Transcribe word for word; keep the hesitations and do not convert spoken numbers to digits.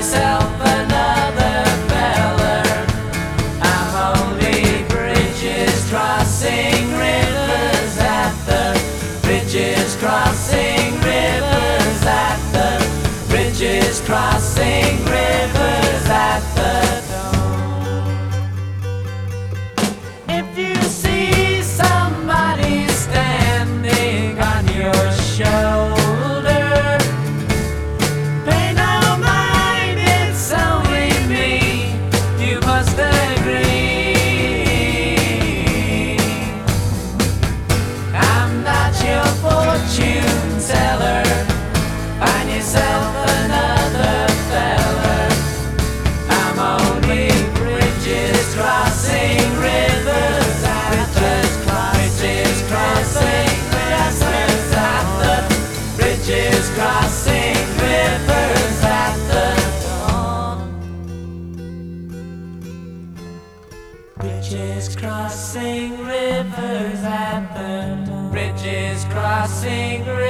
myself another feller. I'm only bridges crossing rivers at the bridges crossing rivers at the bridges crossing rivers at the If you see somebody standing on your shoulder, pay no mind, it's only me, you must agree. I'm not your fortune teller, find yourself another feller. I'm only bridges crossing rivers at the bridges crossing rivers at the bridges crossing rivers at the dawn. Bridges crossing rivers at the bridges crossing rivers